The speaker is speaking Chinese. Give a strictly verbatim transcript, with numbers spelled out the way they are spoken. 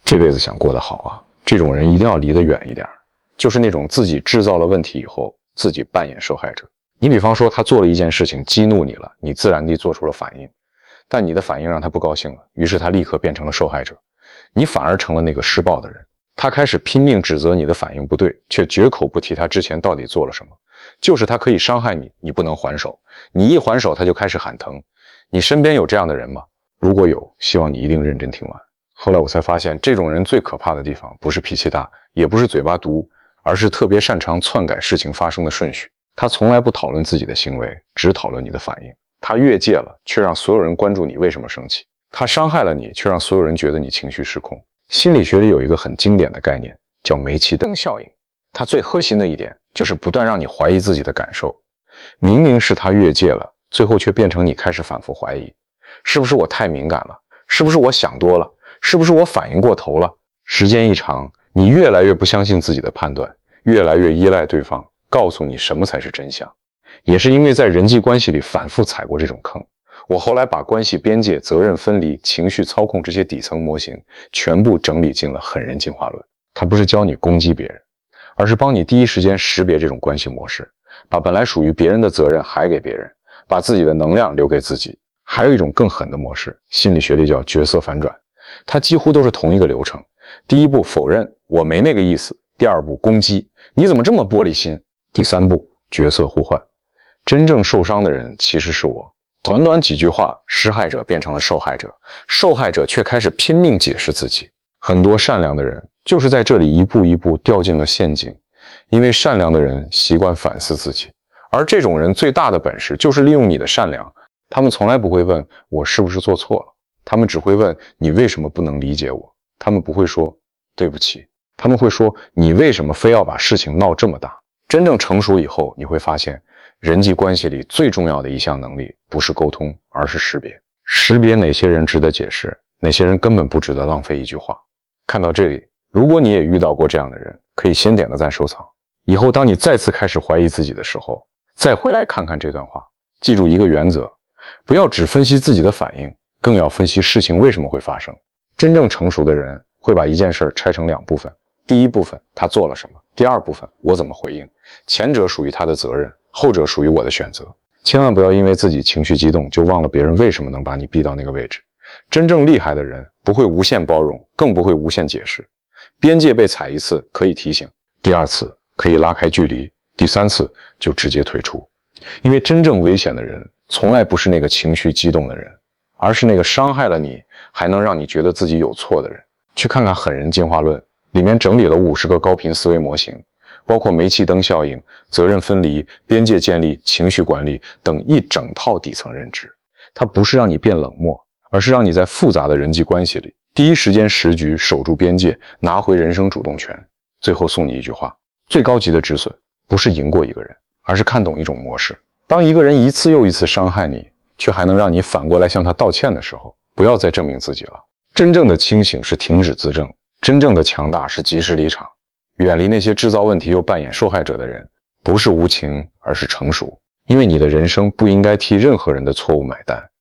这辈子想过得好啊，这种人一定要离得远一点，就是那种自己制造了问题以后，自己扮演受害者。你比方说他做了一件事情激怒你了，你自然地做出了反应，但你的反应让他不高兴了，于是他立刻变成了受害者，你反而成了那个施暴的人。他开始拼命指责你的反应不对，却绝口不提他之前到底做了什么。就是他可以伤害你，你不能还手，你一还手他就开始喊疼。你身边有这样的人吗？如果有，希望你一定认真听完。后来我才发现，这种人最可怕的地方不是脾气大，也不是嘴巴毒，而是特别擅长篡改事情发生的顺序。他从来不讨论自己的行为，只讨论你的反应。他越界了，却让所有人关注你为什么生气。他伤害了你，却让所有人觉得你情绪失控。心理学里有一个很经典的概念，叫煤气灯效应。它最核心的一点就是不断让你怀疑自己的感受。明明是他越界了，最后却变成你开始反复怀疑，是不是我太敏感了？是不是我想多了？是不是我反应过头了？时间一长，你越来越不相信自己的判断，越来越依赖对方告诉你什么才是真相。也是因为在人际关系里反复踩过这种坑，我后来把关系边界、责任分离、情绪操控这些底层模型全部整理进了狠人进化论。它不是教你攻击别人，而是帮你第一时间识别这种关系模式，把本来属于别人的责任还给别人，把自己的能量留给自己。还有一种更狠的模式，心理学里叫角色反转，它几乎都是同一个流程。第一步否认，我没那个意思；第二步攻击，你怎么这么玻璃心；第三步角色互换。真正受伤的人其实是我。短短几句话，施害者变成了受害者，受害者却开始拼命解释自己。很多善良的人就是在这里一步一步掉进了陷阱，因为善良的人习惯反思自己，而这种人最大的本事就是利用你的善良。他们从来不会问我是不是做错了，他们只会问你为什么不能理解我。他们不会说对不起，他们会说你为什么非要把事情闹这么大。真正成熟以后，你会发现人际关系里最重要的一项能力不是沟通，而是识别。识别哪些人值得解释，哪些人根本不值得浪费一句话。看到这里，如果你也遇到过这样的人，可以先点个赞收藏。以后当你再次开始怀疑自己的时候，再回来看看这段话。记住一个原则，不要只分析自己的反应，更要分析事情为什么会发生。真正成熟的人会把一件事拆成两部分，第一部分他做了什么，第二部分我怎么回应。前者属于他的责任，后者属于我的选择。千万不要因为自己情绪激动就忘了别人为什么能把你逼到那个位置。真正厉害的人不会无限包容，更不会无限解释。边界被踩一次可以提醒，第二次可以拉开距离，第三次就直接退出。因为真正危险的人从来不是那个情绪激动的人，而是那个伤害了你还能让你觉得自己有错的人。去看看狠人进化论，里面整理了五十个高频思维模型，包括煤气灯效应、责任分离、边界建立、情绪管理等一整套底层认知。它不是让你变冷漠，而是让你在复杂的人际关系里第一时间识局，守住边界，拿回人生主动权。最后送你一句话，最高级的止损不是赢过一个人，而是看懂一种模式。当一个人一次又一次伤害你，却还能让你反过来向他道歉的时候，不要再证明自己了。真正的清醒是停止自证，真正的强大是及时离场。远离那些制造问题又扮演受害者的人，不是无情，而是成熟。因为你的人生不应该替任何人的错误买单。